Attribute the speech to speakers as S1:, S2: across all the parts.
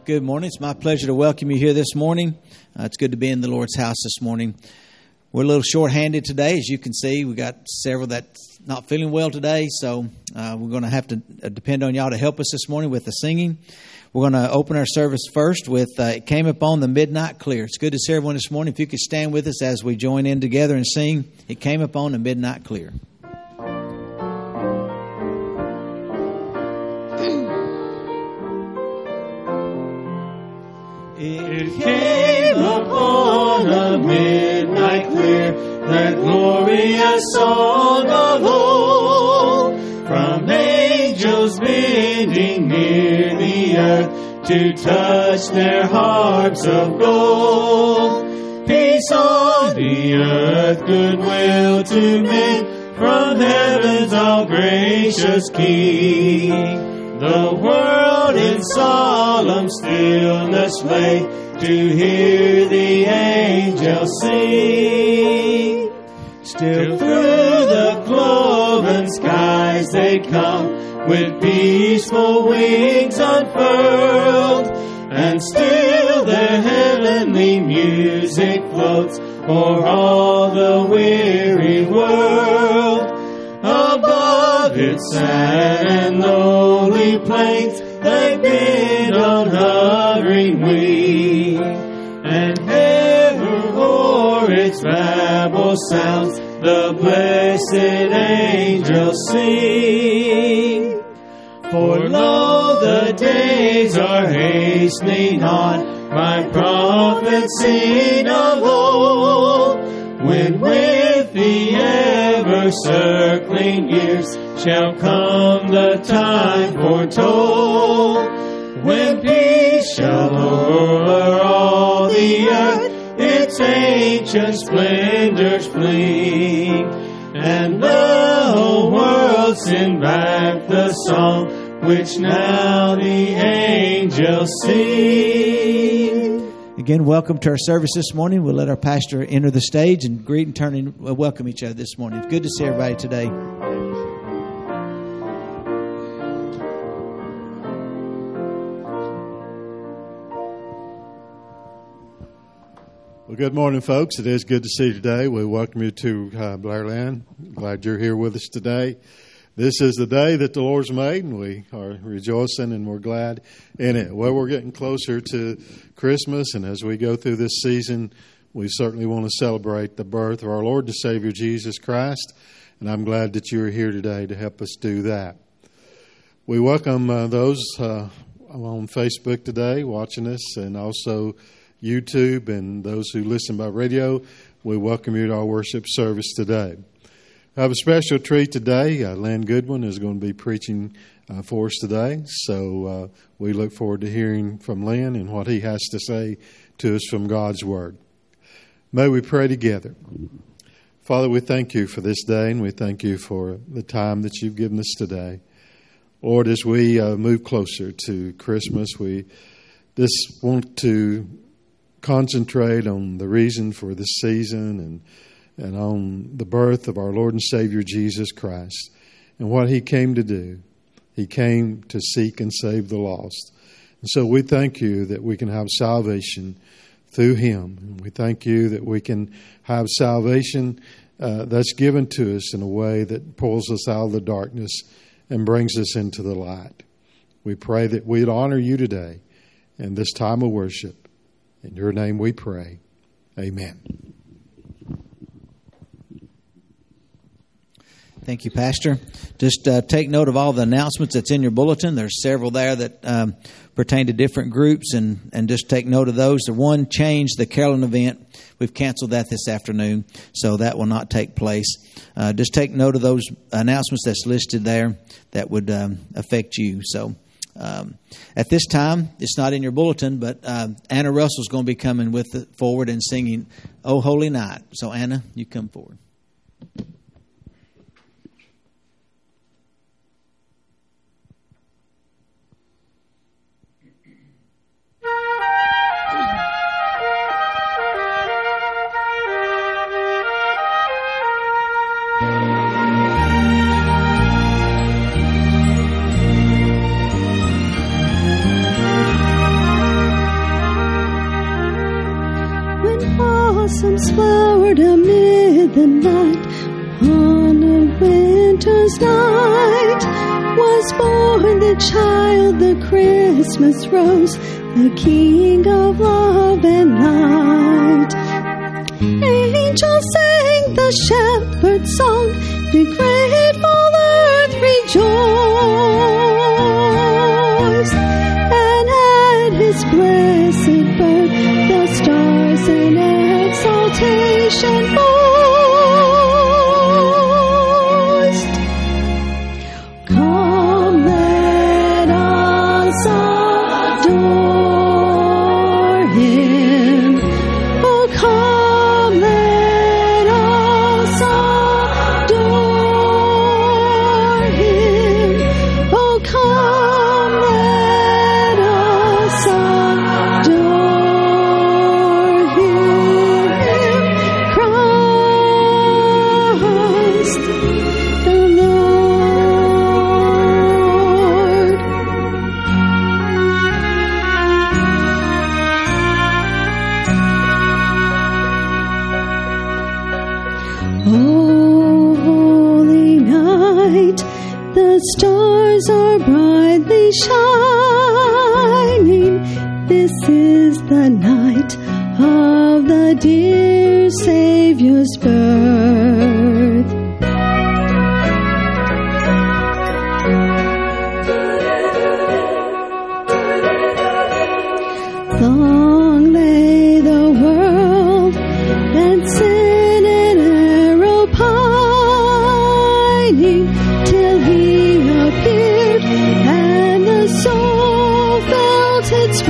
S1: Good morning. It's my pleasure to welcome you here this morning. It's good to be in the Lord's house this morning. We're a little short-handed today, as you can see. We got several that's not feeling well today, so we're going to have to depend on y'all to help us this morning with the singing. We're going to open our service first with "It Came Upon the Midnight Clear." It's good to see everyone this morning. If you could stand with us as we join in together and sing "It Came Upon the Midnight Clear."
S2: It came upon a midnight clear, that glorious song of old, from angels bending near the earth to touch their harps of gold. Peace on the earth, goodwill to men, from heaven's all gracious King. The world in solemn stillness lay to hear the angels sing. Still through the cloven skies they come, with peaceful wings unfurled, and still their heavenly music floats o'er all the weary world. Above its sad and lonely plains they bid on hovering wing, and ever o'er its babel sounds the blessed angels sing. For lo, the days are hastening on, by prophets seen of old, when with the ever-circling years shall come the time foretold, when peace shall o'er all the earth its ancient splendors fling, and the whole world send back the song which now the angels sing.
S1: Again, welcome to our service this morning. We'll let our pastor enter the stage and greet and turn and welcome each other this morning. It's good to see everybody today.
S3: Well, good morning, folks. It is good to see you today. We welcome you to Blairland. Glad you're here with us today. This is the day that the Lord's made, and we are rejoicing and we're glad in it. Well, we're getting closer to Christmas, and as we go through this season, we certainly want to celebrate the birth of our Lord and Savior, Jesus Christ, and I'm glad that you're here today to help us do that. We welcome those on Facebook today watching us, and also YouTube, and those who listen by radio. We welcome you to our worship service today. I have a special treat today. Len Goodwin is going to be preaching for us today. So we look forward to hearing from Len and what he has to say to us from God's Word. May we pray together. Father, we thank you for this day, and we thank you for the time that you've given us today. Lord, as we move closer to Christmas, we just want to concentrate on the reason for this season and on the birth of our Lord and Savior Jesus Christ and what He came to do. He came to seek and save the lost. And so we thank you that we can have salvation through Him. And we thank you that we can have salvation that's given to us in a way that pulls us out of the darkness and brings us into the light. We pray that we'd honor you today in this time of worship. In your name we pray. Amen.
S1: Thank you, Pastor. Just take note of all the announcements that's in your bulletin. There's several there that pertain to different groups, and just take note of those. The one change, the Carolyn event, we've canceled that this afternoon, so that will not take place. Just take note of those announcements that's listed there that would affect you. So at this time, it's not in your bulletin, but Anna Russell's going to be coming forward and singing "O Holy Night." So Anna, you come forward.
S4: blossoms flowered amid the night. On a winter's night was born the child, the Christmas rose, the King of love and light. Angels sang the shepherd's song, the grateful earth rejoiced, and at his blessed birth the stars in exaltation voiced. Come, let us adore him. Oh, come, let us adore him. Oh, come, let us adore him. Christ the Lord. Oh, holy night, the stars are brightly shining. This is the night of the dear Savior's birth. Long lay the world and sin and error pining, till he appeared and the soul felt its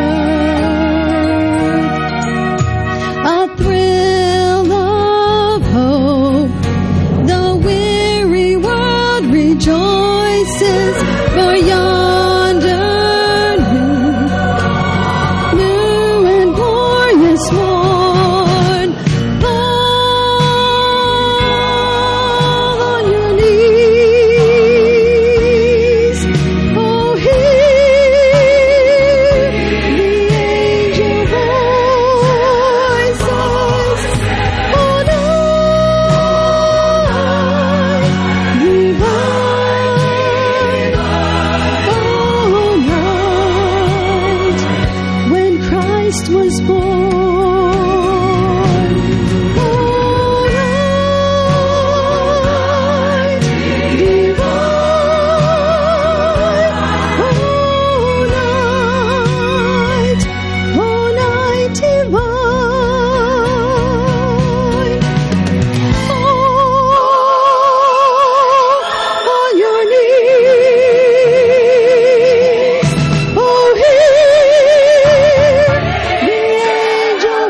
S4: worth. A thrill of hope, the weary world rejoices, for yonder new and glorious morn. Fall on your knees. Oh, hear the angel voices. Oh, night divine. Oh, night when Christ was born. Oh, night divine. Oh, night divine. Fall on your knees. Oh, hear the angel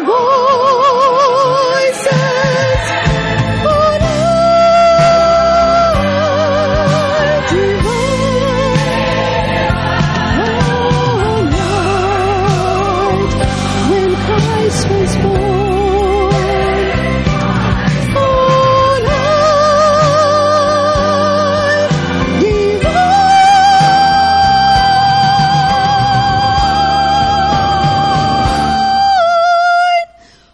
S4: voices. Oh, night divine. Oh, night when Christ was born. Oh, night divine.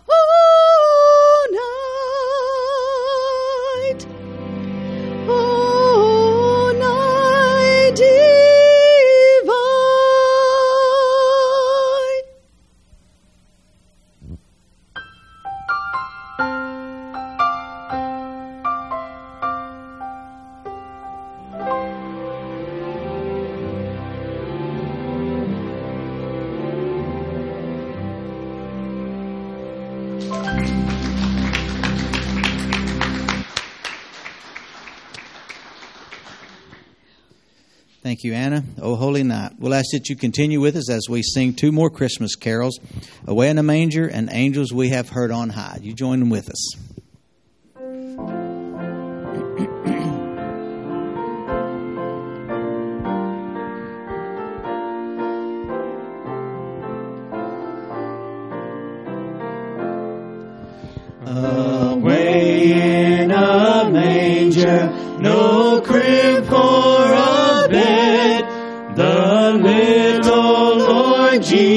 S4: Oh, night divine.
S1: Thank you, Anna. Oh, holy night. We'll ask that you continue with us as we sing two more Christmas carols, Away in a Manger and Angels We Have Heard on High. You join them with us.
S2: Away in a manger, no crib for a bed, the little Lord Jesus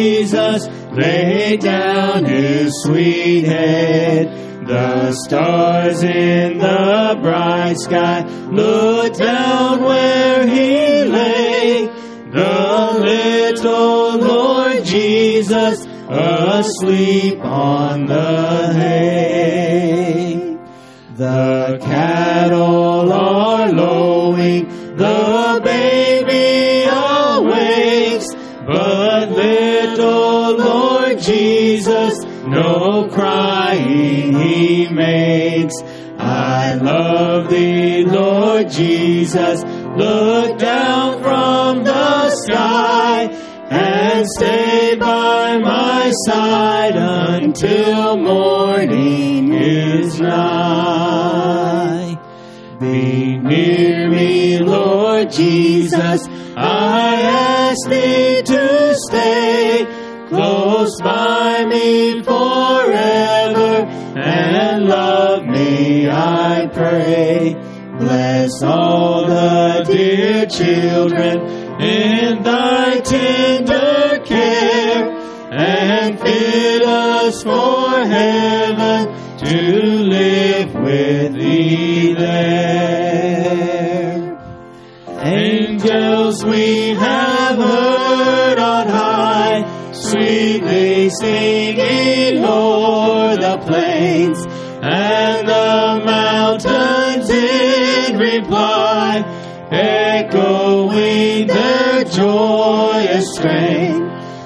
S2: Jesus laid down His sweet head. The stars in the bright sky looked down where He lay. The little Lord Jesus asleep on the hay. The cattle are lowing, the baby awakes, but little Lord Jesus no crying He makes. I love Thee, Lord Jesus, look down from the sky and stay by my side until morning is nigh. Be near me, Lord Jesus, I ask Thee to stay close by me forever and love me, I pray. Bless all the dear children in Thy tender care and fit us for heaven to live with Thee there. Angels we have heard on high, sweetly singing o'er the plains, and the mountains in reply, echoing their joyous strain.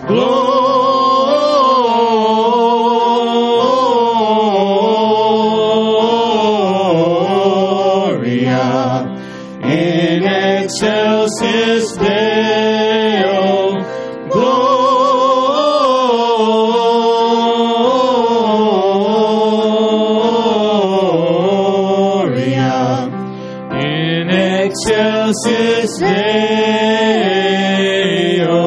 S2: Gloria in excelsis Deo. Gloria in excelsis Deo.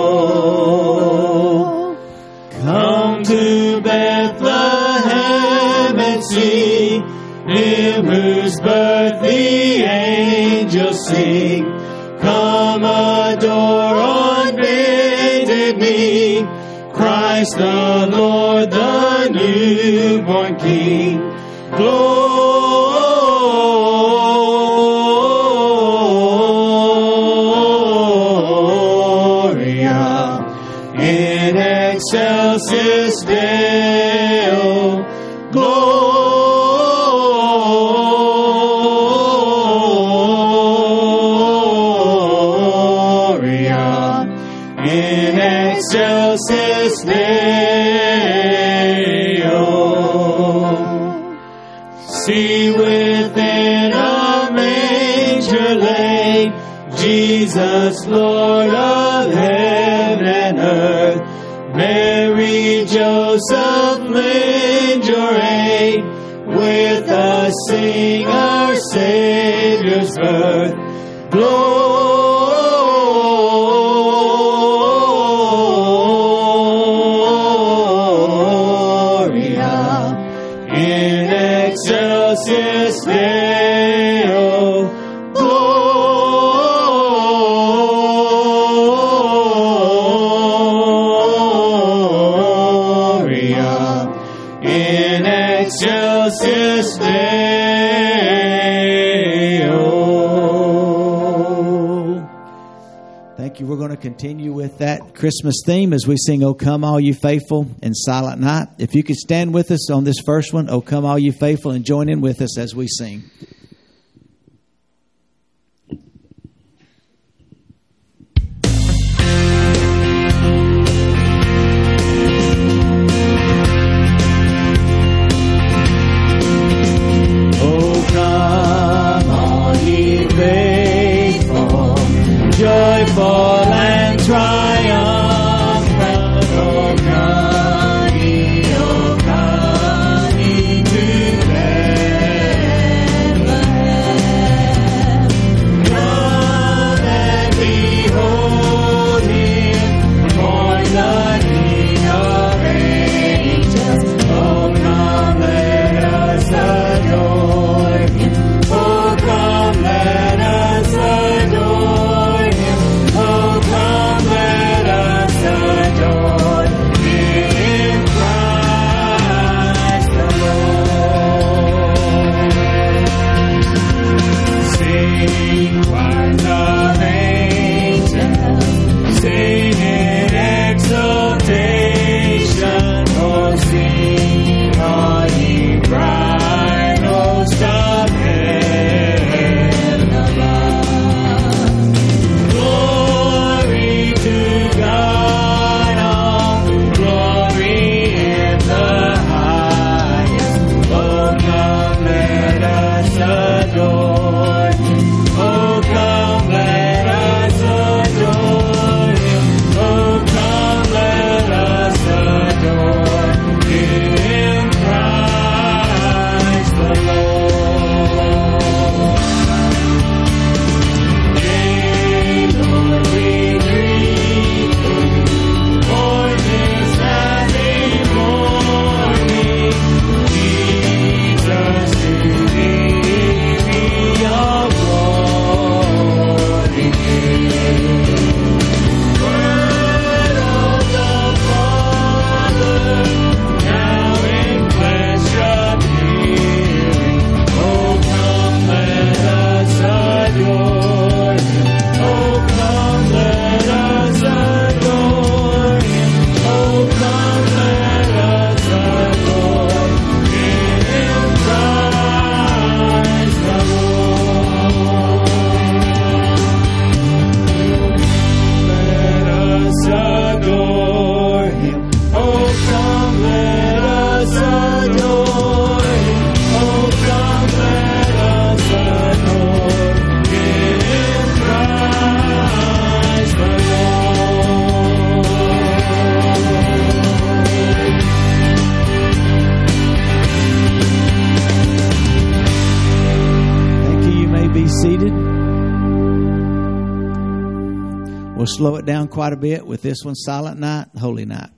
S2: Come to Bethlehem and see Him whose birth the angels sing. Come adore on bended knee Christ the Lord, the newborn King. Gloria in excelsis Deo. Gloria in excelsis Deo. See within a manger laid Jesus, Lord of heaven and earth. Mary, Joseph, lend your aid. With us sing our Savior's birth. Gloria in excelsis Deo. Gloria in excelsis Deo.
S1: Thank you. We're going to continue with that Christmas theme as we sing, O Come All You Faithful in Silent Night. If you could stand with us on this first one, O Come All You Faithful, and join in with us as we sing.
S2: O come all ye faithful, joyful and triumphant. O come ye to Bethlehem.
S1: slow it down quite a bit with this one, Silent Night, Holy Night.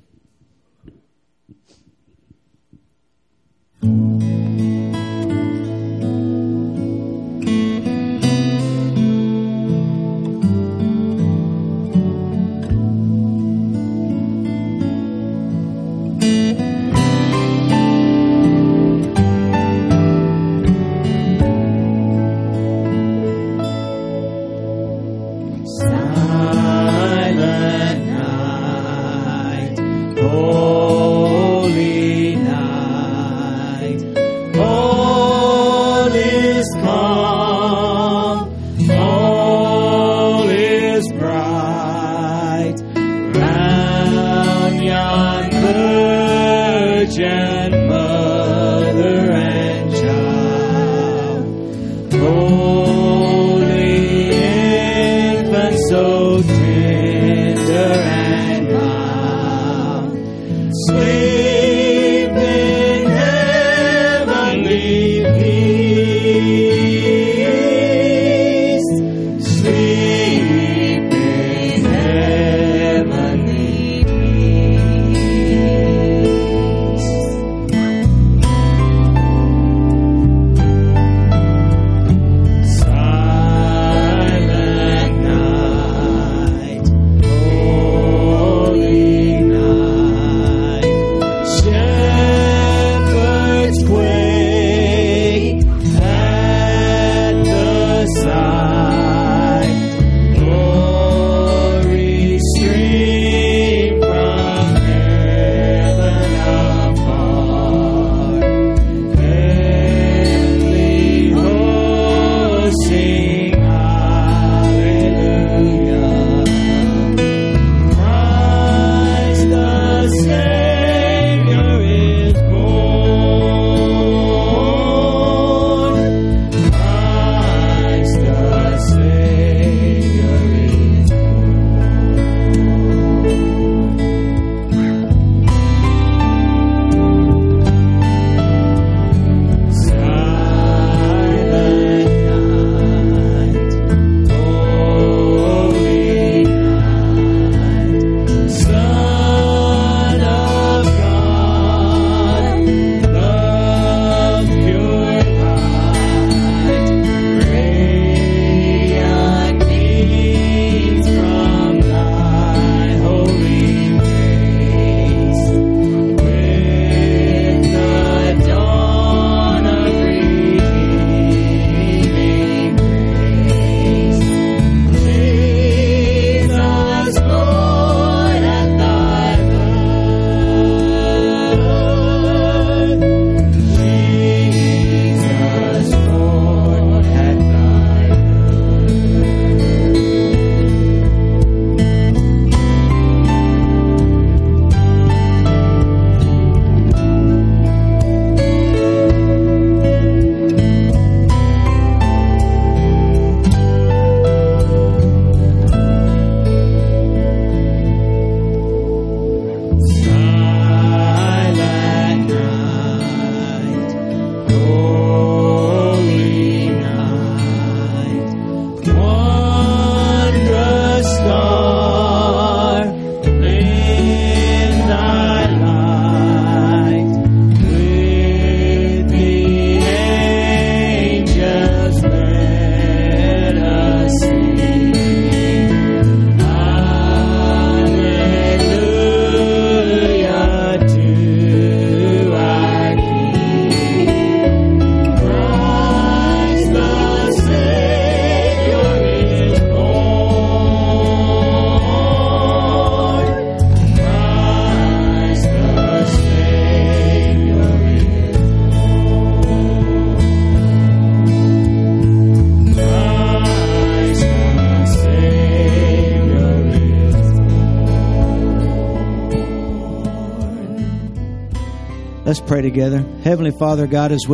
S1: Let's pray together. Heavenly Father, God, as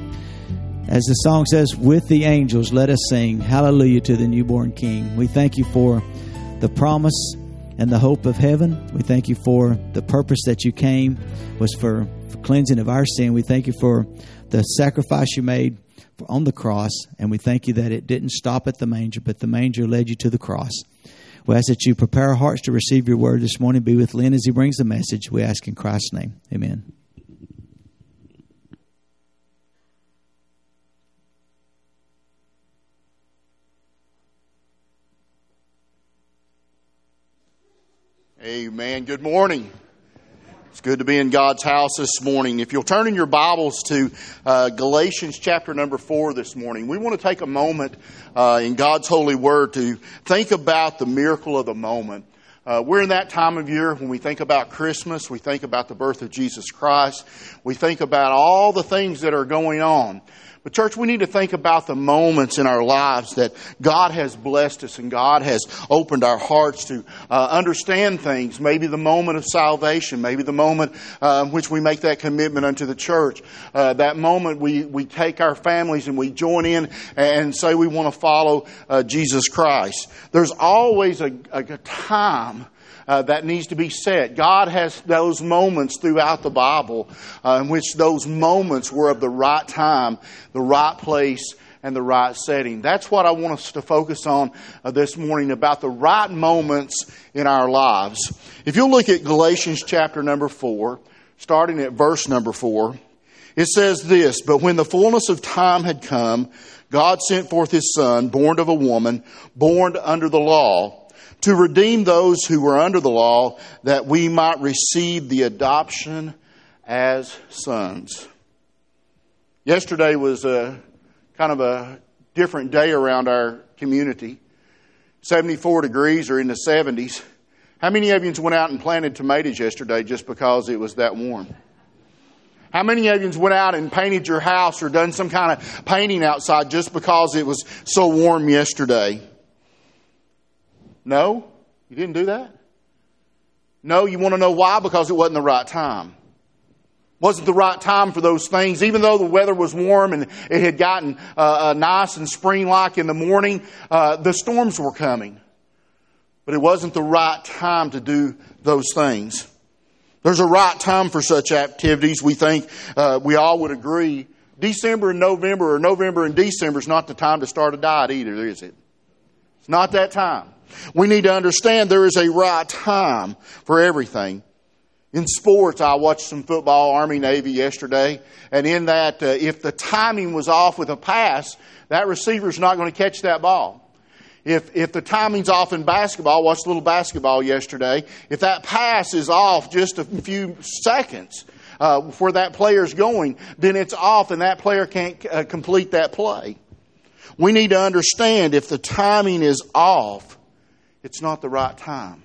S1: the song says, with the angels, let us sing hallelujah to the newborn King. We thank you for the promise and the hope of heaven. We thank you for the purpose that you came was for cleansing of our sin. We thank you for the sacrifice you made on the cross, and we thank you that it didn't stop at the manger, but the manger led you to the cross. We ask that you prepare our hearts to receive your word this morning. Be with Lynn as he brings the message. We ask in Christ's name. Amen.
S5: Amen. Good morning. It's good to be in God's house this morning. If you'll turn in your Bibles to Galatians chapter number 4 this morning, we want to take a moment in God's holy word to think about the miracle of the moment. We're in that time of year when we think about Christmas, we think about the birth of Jesus Christ, we think about all the things that are going on. But church, we need to think about the moments in our lives that God has blessed us and God has opened our hearts to understand things. Maybe the moment of salvation, maybe the moment in which we make that commitment unto the church. That moment we take our families and we join in and say we want to follow Jesus Christ. There's always a time that needs to be set. God has those moments throughout the Bible in which those moments were of the right time, the right place, and the right setting. That's what I want us to focus on this morning, about the right moments in our lives. If you'll look at Galatians chapter number 4, starting at verse number 4, it says this, "But when the fullness of time had come, God sent forth His Son, born of a woman, born under the law, to redeem those who were under the law, that we might receive the adoption as sons." Yesterday was a kind of a different day around our community. 74 degrees or in the 70s. How many of you went out and planted tomatoes yesterday just because it was that warm? How many of you went out and painted your house or done some kind of painting outside just because it was so warm yesterday? No? You didn't do that? No, you want to know why? Because it wasn't the right time. Wasn't the right time for those things. Even though the weather was warm and it had gotten nice and spring-like in the morning, the storms were coming. But it wasn't the right time to do those things. There's a right time for such activities. We think we all would agree. December and November, or November and December is not the time to start a diet either, is it? It's not that time. We need to understand there is a right time for everything. In sports, I watched some football, Army, Navy yesterday. And in that, if the timing was off with a pass, that receiver's not going to catch that ball. If the timing's off in basketball, I watched a little basketball yesterday. If that pass is off just a few seconds where that player's going, then it's off and that player can't complete that play. We need to understand if the timing is off, it's not the right time.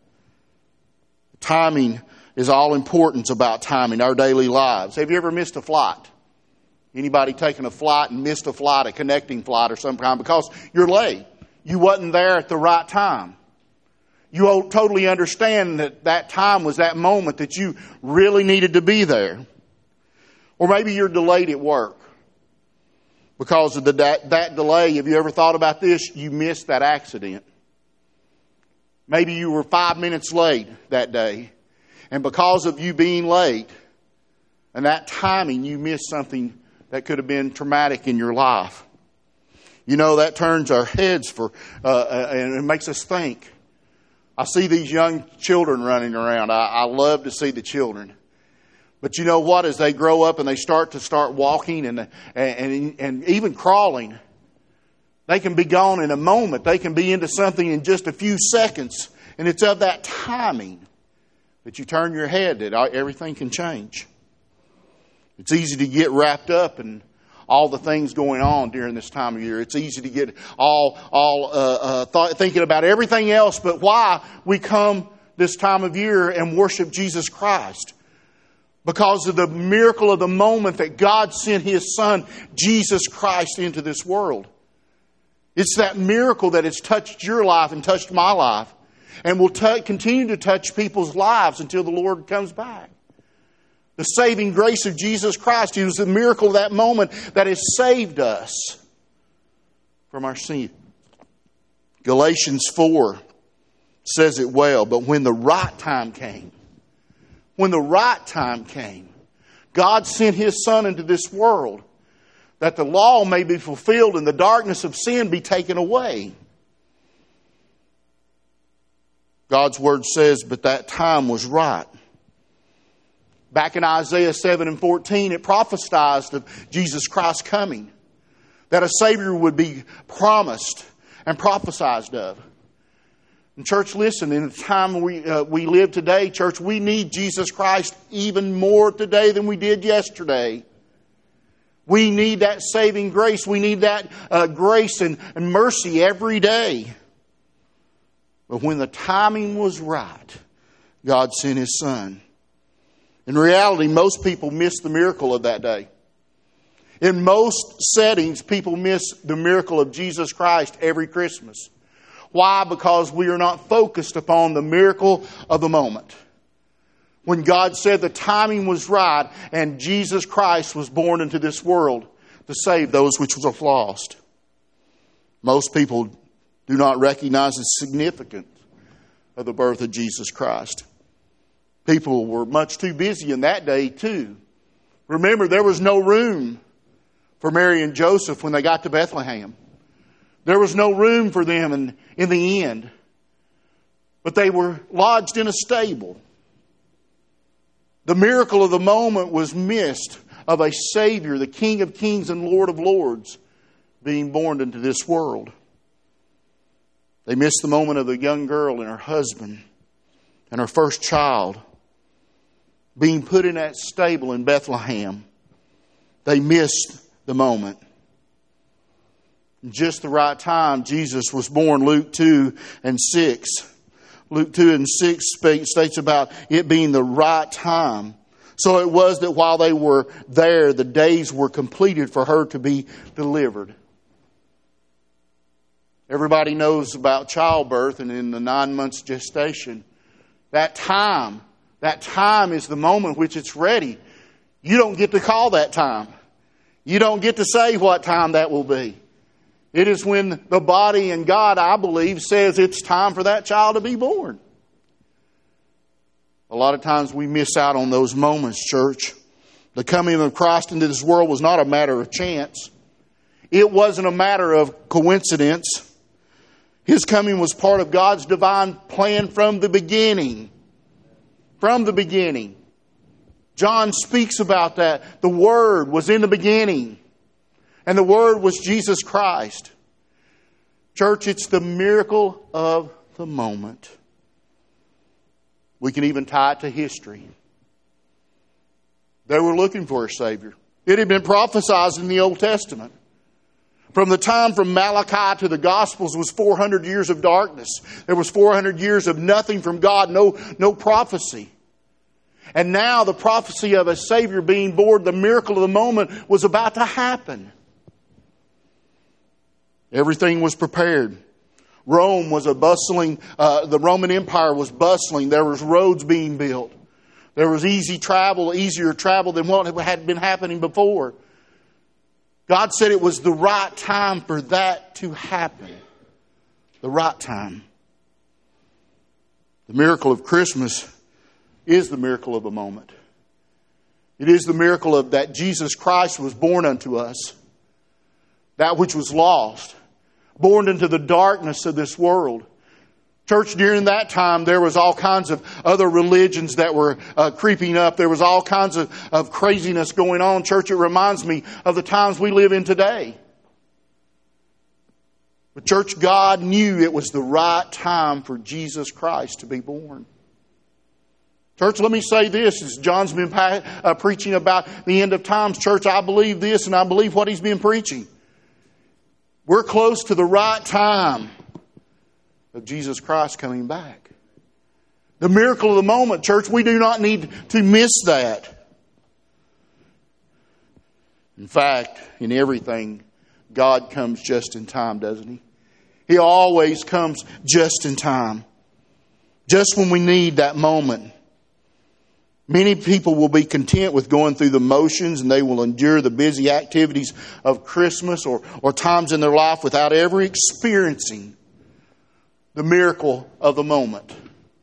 S5: Timing is all importance about timing, our daily lives. Have you ever missed a flight? Anybody taken a flight and missed a flight, a connecting flight or some kind because you're late? You wasn't there at the right time. You totally understand that time was that moment that you really needed to be there. Or maybe you're delayed at work. Because of that delay, have you ever thought about this? You missed that accident. Maybe you were 5 minutes late that day. And because of you being late and that timing, you missed something that could have been traumatic in your life. You know, that turns our heads and it makes us think. I see these young children running around. I love to see the children. But you know what? As they grow up and they start walking and even crawling, they can be gone in a moment. They can be into something in just a few seconds. And it's of that timing that you turn your head that everything can change. It's easy to get wrapped up in all the things going on during this time of year. It's easy to get thinking about everything else but why we come this time of year and worship Jesus Christ. Because of the miracle of the moment that God sent His Son, Jesus Christ, into this world. It's that miracle that has touched your life and touched my life. And will continue to touch people's lives until the Lord comes back. The saving grace of Jesus Christ. It was the miracle of that moment that has saved us from our sin. Galatians 4 says it well. But when the right time came, God sent His Son into this world that the law may be fulfilled and the darkness of sin be taken away. God's Word says, but that time was right. Back in Isaiah 7 and 14, it prophesied of Jesus Christ coming. That a Savior would be promised and prophesied of. And church, listen, in the time we live today, church, we need Jesus Christ even more today than we did yesterday. We need that saving grace. We need that grace and mercy every day. But when the timing was right, God sent His Son. In reality, most people miss the miracle of that day. In most settings, people miss the miracle of Jesus Christ every Christmas. Why? Because we are not focused upon the miracle of the moment. When God said the timing was right and Jesus Christ was born into this world to save those which were lost. Most people do not recognize the significance of the birth of Jesus Christ. People were much too busy in that day too. Remember, there was no room for Mary and Joseph when they got to Bethlehem. There was no room for them in the end. But they were lodged in a stable. The miracle of the moment was missed of a Savior, the King of Kings and Lord of Lords, being born into this world. They missed the moment of the young girl and her husband and her first child being put in that stable in Bethlehem. They missed the moment. In just the right time, Jesus was born. Luke 2 and 6. Luke 2 and 6 states about it being the right time. So it was that while they were there, the days were completed for her to be delivered. Everybody knows about childbirth and in the 9 months gestation. That time is the moment which it's ready. You don't get to call that time. You don't get to say what time that will be. It is when the body and God, I believe, says it's time for that child to be born. A lot of times we miss out on those moments, church. The coming of Christ into this world was not a matter of chance. It wasn't a matter of coincidence. His coming was part of God's divine plan from the beginning. From the beginning. John speaks about that. The Word was in the beginning. And the Word was Jesus Christ. Church, it's the miracle of the moment. We can even tie it to history. They were looking for a Savior. It had been prophesied in the Old Testament. From the time from Malachi to the Gospels was 400 years of darkness. There was 400 years of nothing from God, no prophecy. And now the prophecy of a Savior being born, the miracle of the moment, was about to happen. Everything was prepared. Rome was a bustling, the Roman Empire was bustling. There was roads being built. There was easier travel than what had been happening before. God said it was the right time for that to happen. The right time. The miracle of Christmas is the miracle of the moment. It is the miracle of that Jesus Christ was born unto us. That which was lost. Born into the darkness of this world. Church, during that time, there was all kinds of other religions that were creeping up. There was all kinds of craziness going on. Church, it reminds me of the times we live in today. But church, God knew it was the right time for Jesus Christ to be born. Church, let me say this, as John's been preaching about the end of times. Church, I believe this and I believe what he's been preaching. We're close to the right time of Jesus Christ coming back. The miracle of the moment, church, we do not need to miss that. In fact, in everything, God comes just in time, doesn't He? He always comes just in time. Just when we need that moment. Many people will be content with going through the motions and they will endure the busy activities of Christmas or times in their life without ever experiencing the miracle of the moment.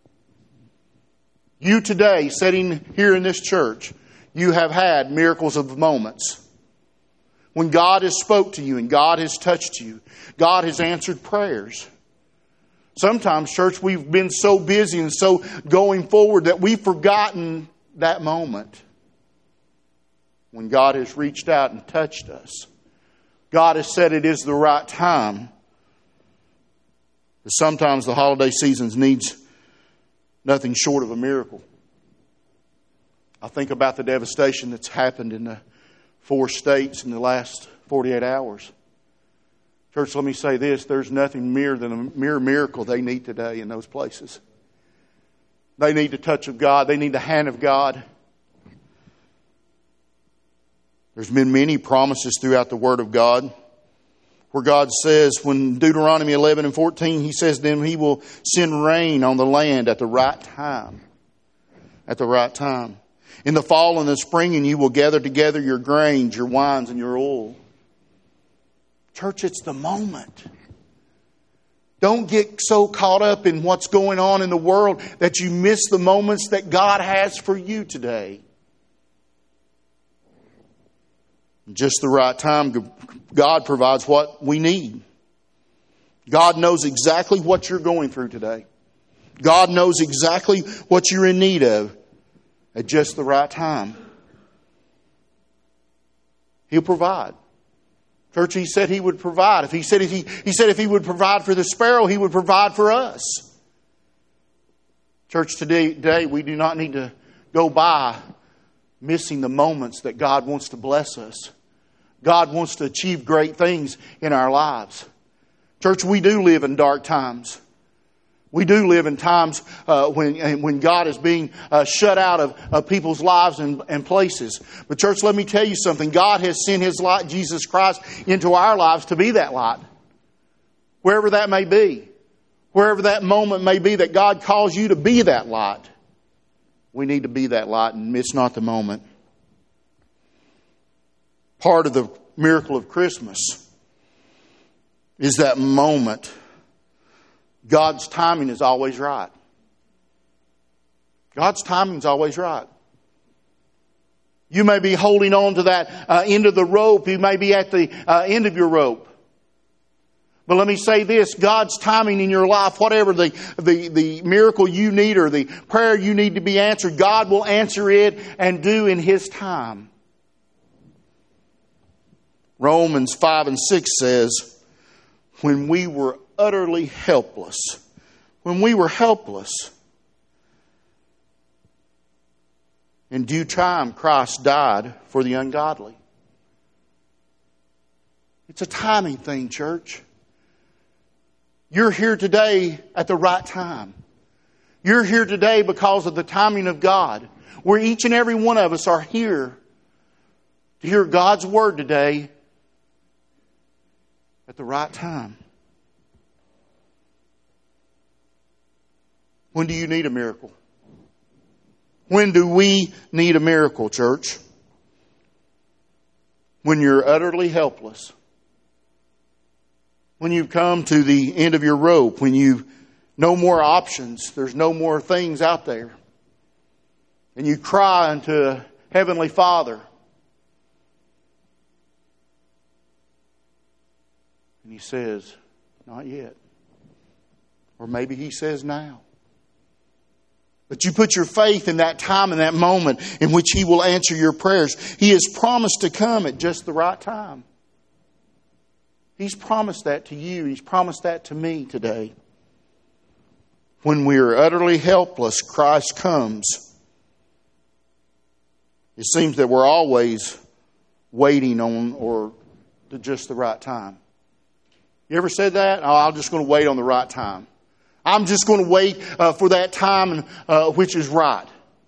S5: You today, sitting here in this church, you have had miracles of moments. When God has spoke to you and God has touched you, God has answered prayers. Sometimes, church, we've been so busy and so going forward that we've forgotten that moment when God has reached out and touched us. God has said it is the right time. But sometimes the holiday season needs nothing short of a miracle. I think about the devastation that's happened in the 4 states in the last 48 hours. Church, let me say this. There's nothing mere than a mere miracle they need today in those places. They need the touch of God. They need the hand of God. There's been many promises throughout the Word of God where God says, when Deuteronomy 11 and 14, He says, then He will send rain on the land at the right time. At the right time. In the fall and the spring, and you will gather together your grains, your wines, and your oil. Church, it's the moment. Don't get so caught up in what's going on in the world that you miss the moments that God has for you today. Just the right time, God provides what we need. God knows exactly what you're going through today. God knows exactly what you're in need of at just the right time. He'll provide. Church, He said He would provide. He said if He would provide for the sparrow, He would provide for us. Church, today we do not need to go by missing the moments that God wants to bless us. God wants to achieve great things in our lives. Church, we do live in dark times. We do live in times when God is being shut out of people's lives and places. But church, let me tell you something. God has sent His light, Jesus Christ, into our lives to be that light. Wherever that may be. Wherever that moment may be that God calls you to be that light. We need to be that light and miss not the moment. Part of the miracle of Christmas is that moment. God's timing is always right. God's timing is always right. You may be holding on to that end of the rope. You may be at the end of your rope. But let me say this, God's timing in your life, whatever the miracle you need or the prayer you need to be answered, God will answer it and do in His time. Romans 5 and 6 says, when we were utterly helpless, in due time Christ died for the ungodly. It's a timing thing, church. You're here today at the right time. You're here today because of the timing of God. Where each and every one of us are here to hear God's Word today at the right time. When do you need a miracle? When do we need a miracle, church? When you're utterly helpless. When you've come to the end of your rope. When you've no more options. There's no more things out there. And you cry unto Heavenly Father. And He says, not yet. Or maybe He says now. But you put your faith in that time and that moment in which He will answer your prayers. He has promised to come at just the right time. He's promised that to you. He's promised that to me today. When we are utterly helpless, Christ comes. It seems that we're always waiting on or to just the right time. You ever said that? Oh, I'm just going to wait on the right time. I'm just going to wait for that time which is right.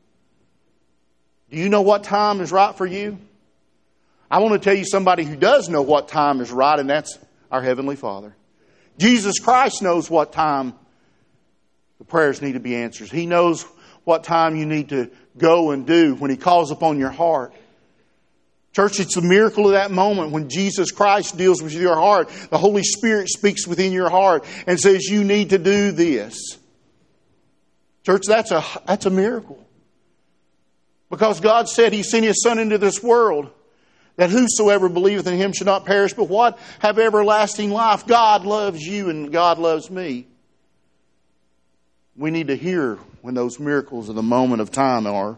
S5: Do you know what time is right for you? I want to tell you somebody who does know what time is right, and that's our Heavenly Father. Jesus Christ knows what time the prayers need to be answered. He knows what time you need to go and do when He calls upon your heart. Church, it's a miracle of that moment when Jesus Christ deals with your heart. The Holy Spirit speaks within your heart and says, you need to do this. Church, that's a miracle. Because God said He sent His Son into this world that whosoever believeth in Him should not perish, but what? Have everlasting life. God loves you and God loves me. We need to hear when those miracles of the moment of time are.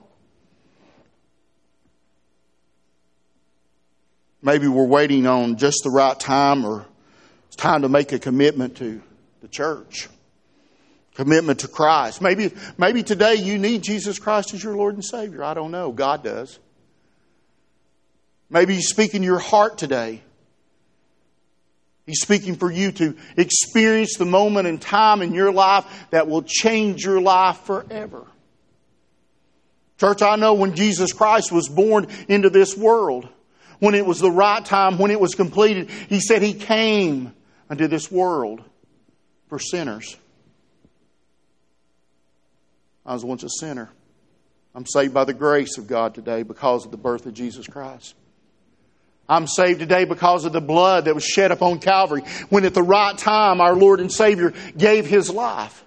S5: Maybe we're waiting on just the right time, or it's time to make a commitment to the church. Commitment to Christ. Maybe today you need Jesus Christ as your Lord and Savior. I don't know. God does. Maybe He's speaking your heart today. He's speaking for you to experience the moment in time in your life that will change your life forever. Church, I know when Jesus Christ was born into this world, when it was the right time, when it was completed, He said He came unto this world for sinners. I was once a sinner. I'm saved by the grace of God today because of the birth of Jesus Christ. I'm saved today because of the blood that was shed upon Calvary, when at the right time our Lord and Savior gave His life.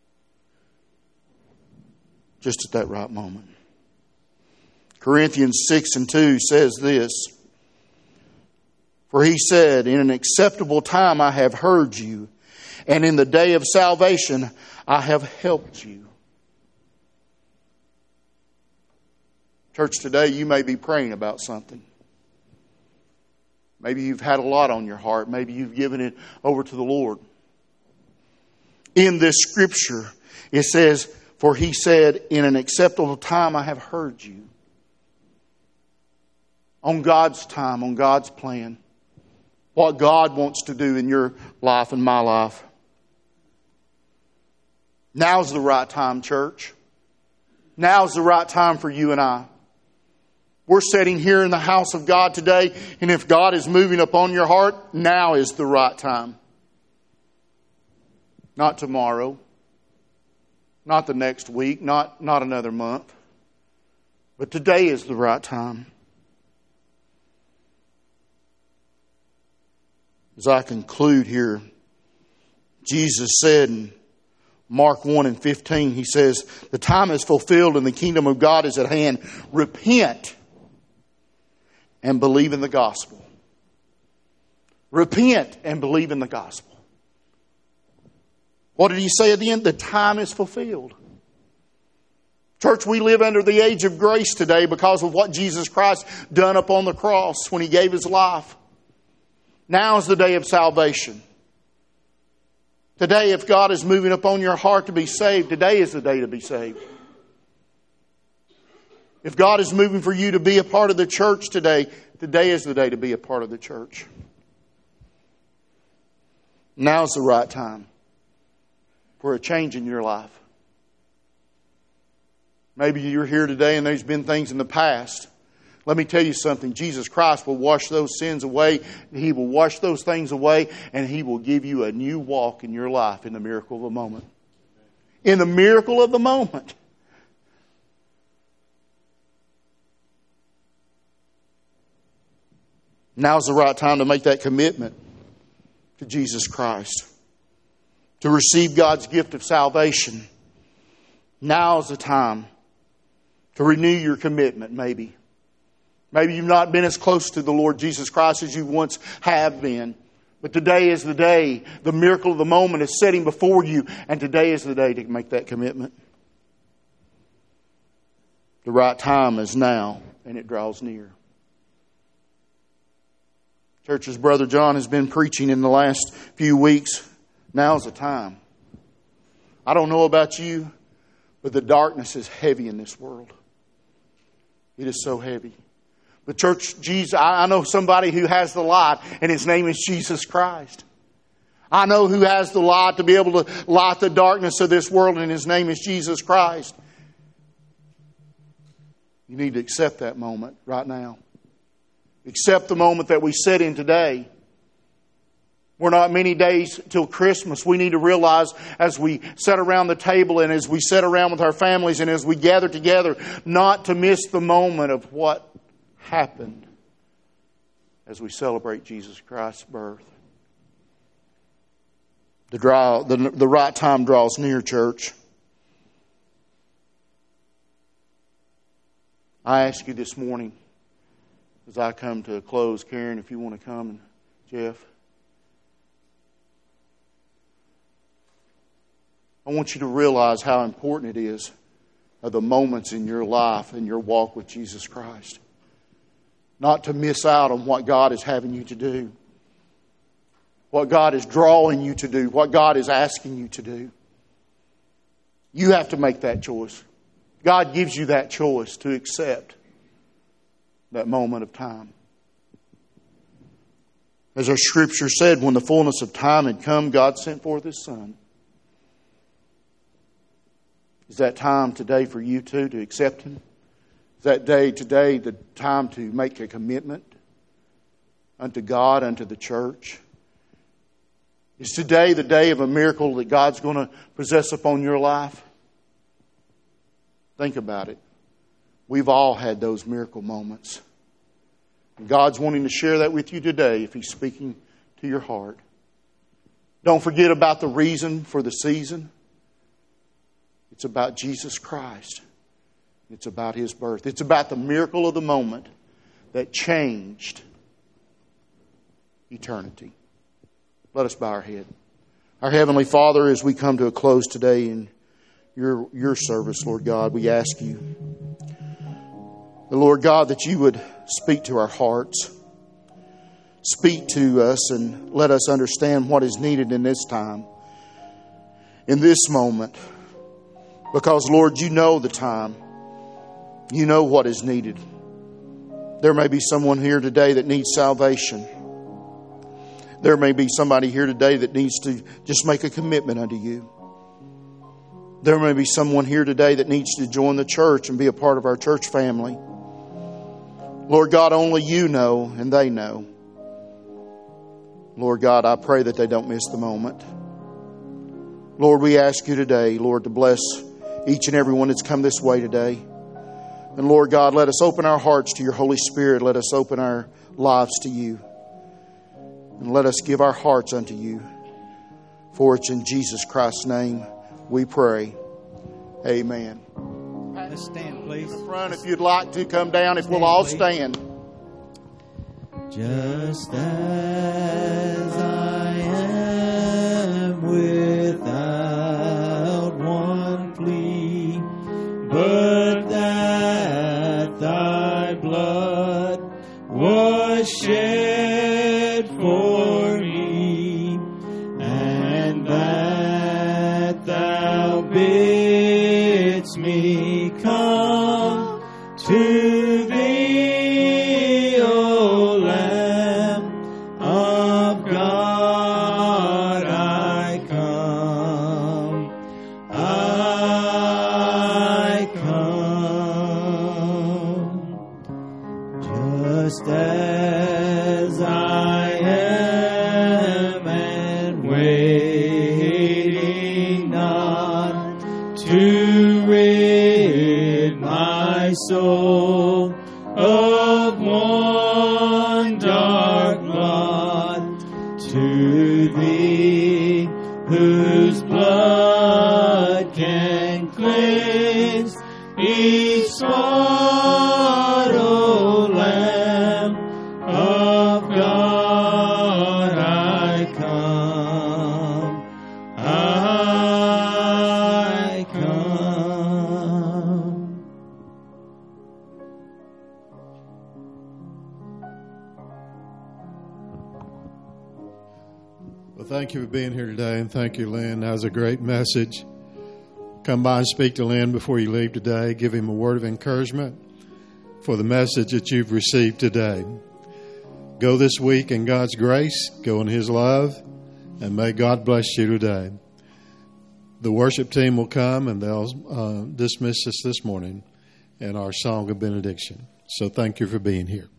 S5: Just at that right moment. Corinthians 6:2 says this, for He said, in an acceptable time I have heard you, and in the day of salvation I have helped you. Church, today you may be praying about something. Maybe you've had a lot on your heart. Maybe you've given it over to the Lord. In this scripture, it says, for He said, in an acceptable time I have heard you. On God's time, on God's plan. What God wants to do in your life and my life. Now's the right time, church. Now's the right time for you and I. We're sitting here in the house of God today, and if God is moving upon your heart, now is the right time. Not tomorrow. Not the next week. Not another month. But today is the right time. As I conclude here, Jesus said in Mark 1:15, He says, the time is fulfilled and the kingdom of God is at hand. Repent and believe in the gospel. Repent and believe in the gospel. What did He say at the end? The time is fulfilled. Church, we live under the age of grace today because of what Jesus Christ done upon the cross when He gave His life. Now is the day of salvation. Today, if God is moving upon your heart to be saved, today is the day to be saved. If God is moving for you to be a part of the church today, today is the day to be a part of the church. Now's the right time for a change in your life. Maybe you're here today and there's been things in the past. Let me tell you something. Jesus Christ will wash those sins away. He will wash those things away, and He will give you a new walk in your life in the miracle of the moment. In the miracle of the moment. Now's the right time to make that commitment to Jesus Christ. To receive God's gift of salvation. Now's the time to renew your commitment, maybe. Maybe you've not been as close to the Lord Jesus Christ as you once have been. But today is the day. The miracle of the moment is setting before you. And today is the day to make that commitment. The right time is now, and it draws near. Church, as Brother John has been preaching in the last few weeks, now's the time. I don't know about you, but the darkness is heavy in this world. It is so heavy. But church, Jesus, I know somebody who has the light, and His name is Jesus Christ. I know who has the light to be able to light the darkness of this world, and His name is Jesus Christ. You need to accept that moment right now. Accept the moment that we sit in today. We're not many days till Christmas. We need to realize as we sit around the table and as we sit around with our families and as we gather together, not to miss the moment of what happened as we celebrate Jesus Christ's birth. The right time draws near, church. I ask you this morning, as I come to a close, Karen, if you want to come, and Jeff. I want you to realize how important it is of the moments in your life and your walk with Jesus Christ. Not to miss out on what God is having you to do. What God is drawing you to do. What God is asking you to do. You have to make that choice. God gives you that choice to accept that moment of time. As our Scripture said, when the fullness of time had come, God sent forth His Son. Is that time today for you too to accept Him? Is that day today the time to make a commitment unto God, unto the church? Is today the day of a miracle that God's going to possess upon your life? Think about it. We've all had those miracle moments. God's wanting to share that with you today if He's speaking to your heart. Don't forget about the reason for the season. It's about Jesus Christ. It's about His birth. It's about the miracle of the moment that changed eternity. Let us bow our head. Our Heavenly Father, as we come to a close today in your service, Lord God, we ask You, the Lord God, that You would speak to our hearts. Speak to us and let us understand what is needed in this time, in this moment. Because, Lord, You know the time. You know what is needed. There may be someone here today that needs salvation. There may be somebody here today that needs to just make a commitment unto You. There may be someone here today that needs to join the church and be a part of our church family. Lord God, only You know and they know. Lord God, I pray that they don't miss the moment. Lord, we ask You today, Lord, to bless each and every one that's come this way today. And Lord God, let us open our hearts to Your Holy Spirit. Let us open our lives to You. And let us give our hearts unto You. For it's in Jesus Christ's name we pray. Amen.
S1: Let's stand, please.
S5: In the front, if you'd like to come down, if we'll all stand.
S2: Just as I am without one plea, but that Thy blood was shed for me, and that Thou bidst me come to Thee, O Lamb of God, I come, I come, just as I am, and waiting not to rid my soul of one dark lot, to Thee whose blood can cleanse each spot, O Lamb of God, I come, I come.
S3: Well, thank you for being here today, and thank you, Lynn. That was a great message. Come by and speak to Lynn before you leave today. Give him a word of encouragement for the message that you've received today. Go this week in God's grace, go in His love, and may God bless you today. The worship team will come and they'll dismiss us this morning in our song of benediction. So thank you for being here.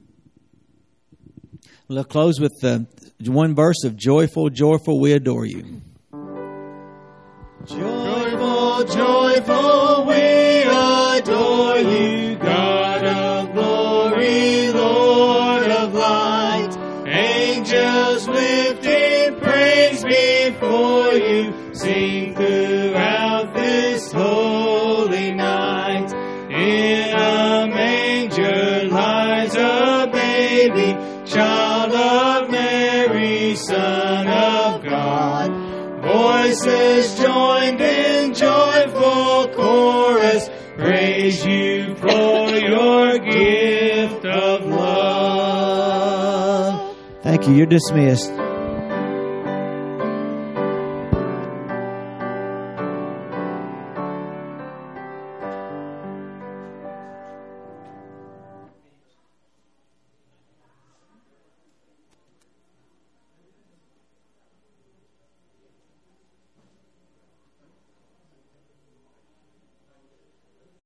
S1: We'll close with one verse of Joyful, Joyful, We Adore You.
S2: Joyful, joyful, we adore You, God of glory, Lord of light. Angels lifting praise before You, sing throughout this holy night. In a manger lies a baby, child of Mary, Son of God. Voices joined in you for your gift of love.
S1: Thank you. You're dismissed.